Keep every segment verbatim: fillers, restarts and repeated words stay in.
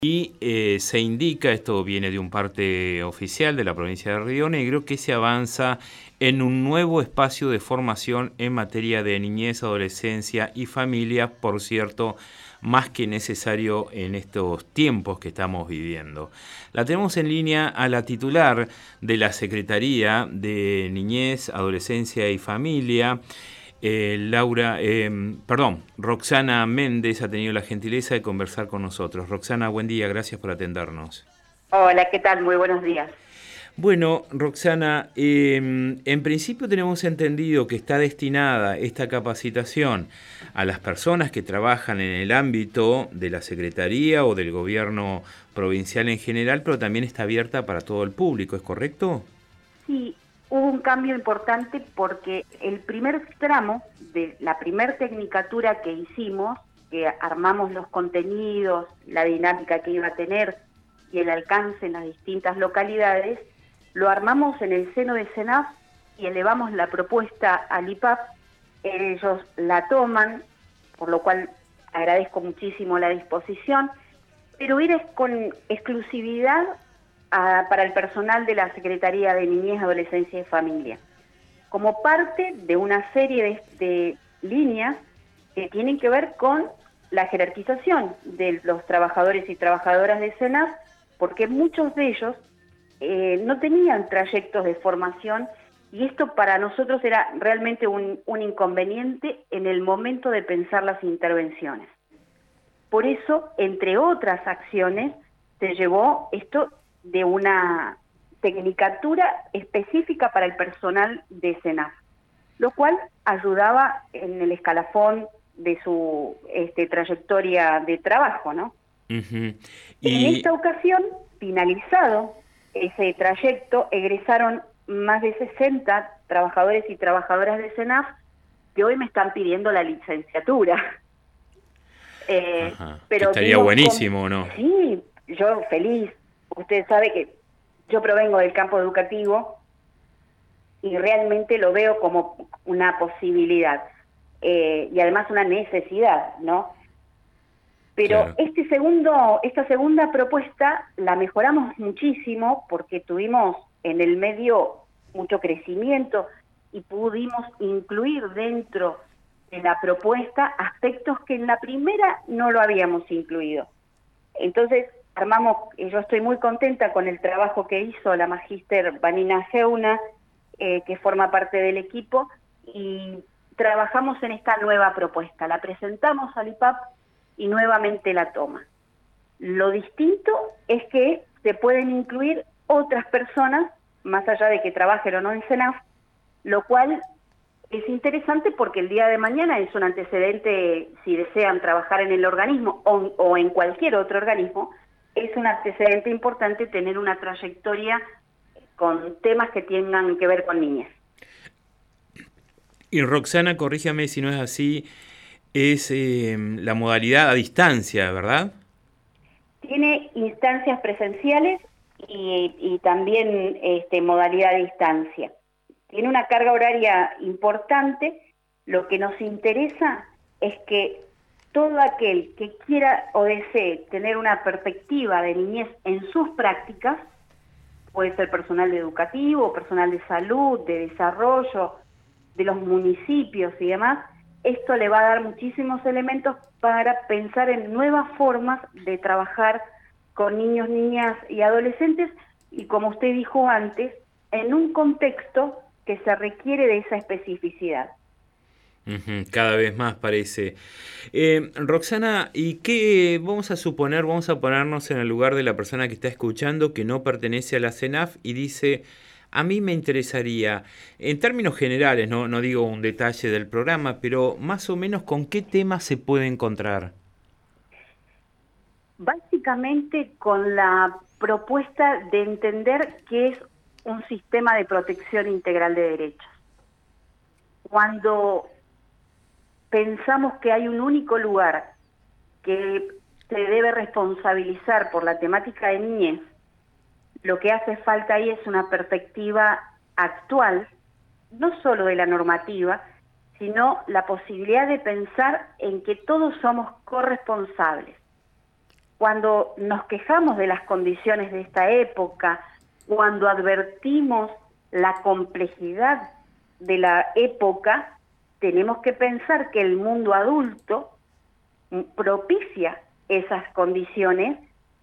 Y eh, se indica, esto viene de un parte oficial de la provincia de Río Negro, que se avanza en un nuevo espacio de formación en materia de niñez, adolescencia y familia, por cierto, más que necesario en estos tiempos que estamos viviendo. La tenemos en línea a la titular de la Secretaría de Niñez, Adolescencia y Familia, Eh, Laura, eh, perdón, Roxana Méndez ha tenido la gentileza de conversar con nosotros. Roxana, buen día, gracias por atendernos. Hola, ¿qué tal? Muy buenos días. Bueno, Roxana, eh, en principio tenemos entendido que está destinada esta capacitación a las personas que trabajan en el ámbito de la Secretaría o del gobierno provincial en general, pero también está abierta para todo el público, ¿es correcto? Sí, hubo un cambio importante porque el primer tramo de la primer tecnicatura que hicimos, que armamos los contenidos, la dinámica que iba a tener y el alcance en las distintas localidades, lo armamos en el seno de SENAF y elevamos la propuesta al I P A P. Ellos la toman, por lo cual agradezco muchísimo la disposición, pero era con exclusividad a, para el personal de la Secretaría de Niñez, Adolescencia y Familia, como parte de una serie de, de líneas que tienen que ver con la jerarquización de los trabajadores y trabajadoras de SENAF, porque muchos de ellos eh, no tenían trayectos de formación y esto para nosotros era realmente un, un inconveniente en el momento de pensar las intervenciones. Por eso, entre otras acciones, se llevó esto de una tecnicatura específica para el personal de SENAF, lo cual ayudaba en el escalafón de su este, trayectoria de trabajo, ¿no? Uh-huh. Y en Y esta ocasión, finalizado ese trayecto, egresaron más de sesenta trabajadores y trabajadoras de SENAF que hoy me están pidiendo la licenciatura. Eh, Ajá, que pero estaría vimos con... buenísimo, ¿no? Sí, yo feliz. Usted sabe que yo provengo del campo educativo y realmente lo veo como una posibilidad eh, y además una necesidad, ¿no? Pero Claro. este segundo, esta segunda propuesta la mejoramos muchísimo porque tuvimos en el medio mucho crecimiento y pudimos incluir dentro de la propuesta aspectos que en la primera no lo habíamos incluido. Entonces, armamos, yo estoy muy contenta con el trabajo que hizo la magíster Vanina Geuna, eh, que forma parte del equipo, y trabajamos en esta nueva propuesta. La presentamos al I P A P y nuevamente la toma. Lo distinto es que se pueden incluir otras personas, más allá de que trabajen o no en SENAF, lo cual es interesante porque el día de mañana es un antecedente, si desean trabajar en el organismo o, o en cualquier otro organismo, es un antecedente importante tener una trayectoria con temas que tengan que ver con niñez. Y Roxana, corríjame si no es así, es eh, la modalidad a distancia, ¿verdad? Tiene instancias presenciales y, y también este, modalidad a distancia. Tiene una carga horaria importante. Lo que nos interesa es que todo aquel que quiera o desee tener una perspectiva de niñez en sus prácticas, puede ser personal educativo, personal de salud, de desarrollo, de los municipios y demás, esto le va a dar muchísimos elementos para pensar en nuevas formas de trabajar con niños, niñas y adolescentes y, como usted dijo antes, en un contexto que se requiere de esa especificidad. Uh-huh, cada vez más parece. Eh, Roxana, ¿y qué vamos a suponer? Vamos a ponernos en el lugar de la persona que está escuchando que no pertenece a la SENAF y dice, a mí me interesaría, en términos generales, no, no digo un detalle del programa, pero más o menos con qué temas se puede encontrar. Básicamente con la propuesta de entender qué es un sistema de protección integral de derechos. Cuando pensamos que hay un único lugar que se debe responsabilizar por la temática de niñez, lo que hace falta ahí es una perspectiva actual, no solo de la normativa, sino la posibilidad de pensar en que todos somos corresponsables. cuando nos quejamos de las condiciones de esta época, cuando advertimos la complejidad de la época, tenemos que pensar que el mundo adulto propicia esas condiciones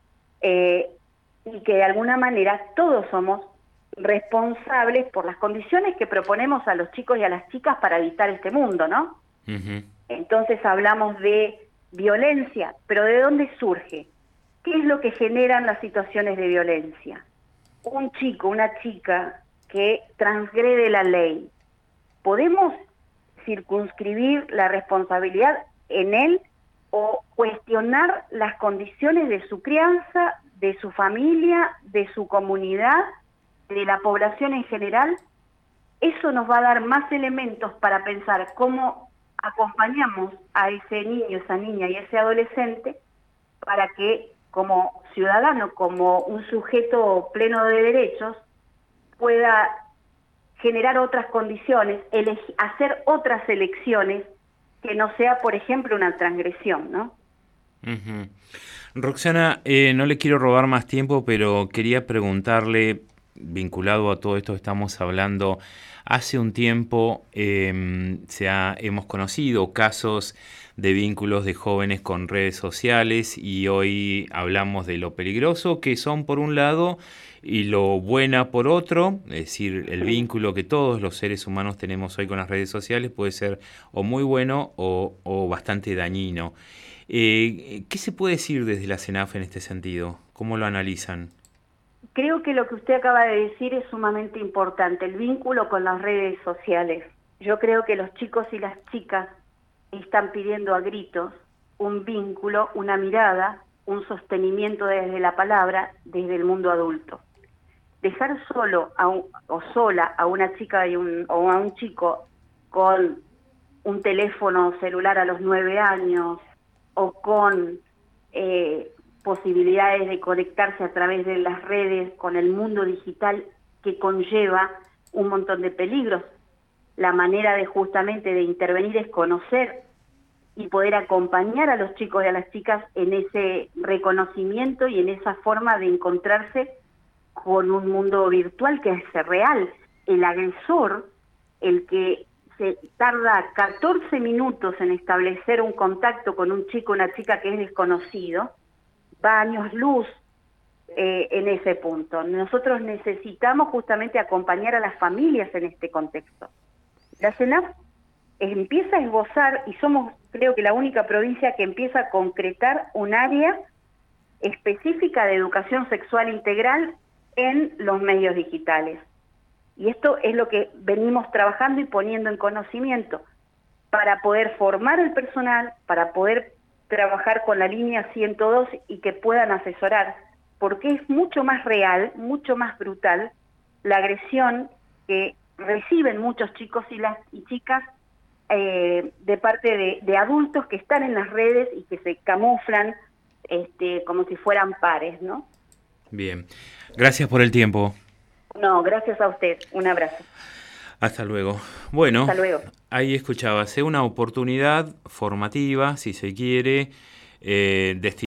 eh, y que de alguna manera todos somos responsables por las condiciones que proponemos a los chicos y a las chicas para evitar este mundo, ¿no? Uh-huh. Entonces hablamos de violencia, pero ¿de dónde surge? ¿Qué es lo que generan las situaciones de violencia? Un chico, una chica que transgrede la ley. ¿Podemos circunscribir la responsabilidad en él o cuestionar las condiciones de su crianza, de su familia, de su comunidad, de la población en general? Eso nos va a dar más elementos para pensar cómo acompañamos a ese niño, esa niña y ese adolescente para que como ciudadano, como un sujeto pleno de derechos, pueda generar otras condiciones, elegir, hacer otras elecciones que no sea, por ejemplo, una transgresión, ¿no? Uh-huh. Roxana, eh, no le quiero robar más tiempo, pero quería preguntarle, vinculado a todo esto que estamos hablando, hace un tiempo eh, se ha, hemos conocido casos de vínculos de jóvenes con redes sociales y hoy hablamos de lo peligroso que son por un lado y lo buena por otro, es decir, el vínculo que todos los seres humanos tenemos hoy con las redes sociales puede ser o muy bueno o, o bastante dañino. Eh, ¿Qué se puede decir desde la CENAF en este sentido? ¿Cómo lo analizan? Creo que lo que usted acaba de decir es sumamente importante, el vínculo con las redes sociales. Yo creo que los chicos y las chicas están pidiendo a gritos un vínculo, una mirada, un sostenimiento desde la palabra, desde el mundo adulto. Dejar solo a un, o sola a una chica y un, o a un chico con un teléfono celular a los nueve años o con eh, posibilidades de conectarse a través de las redes con el mundo digital que conlleva un montón de peligros. La manera de justamente de intervenir es conocer y poder acompañar a los chicos y a las chicas en ese reconocimiento y en esa forma de encontrarse con un mundo virtual que es real. El agresor, el que se tarda catorce minutos en establecer un contacto con un chico o una chica que es desconocido, va años luz eh, en ese punto. Nosotros necesitamos justamente acompañar a las familias en este contexto. La CENAF empieza a esbozar, y somos creo que la única provincia que empieza a concretar un área específica de educación sexual integral en los medios digitales. Y esto es lo que venimos trabajando y poniendo en conocimiento para poder formar el personal, para poder trabajar con la línea ciento dos y que puedan asesorar, porque es mucho más real, mucho más brutal la agresión que reciben muchos chicos y las y chicas eh, de parte de, de adultos que están en las redes y que se camuflan este, como si fueran pares, ¿no? Bien, gracias por el tiempo. No, gracias a usted, un abrazo. Hasta luego. Bueno, Hasta luego. Ahí escuchábase una oportunidad formativa, si se quiere, eh, destinada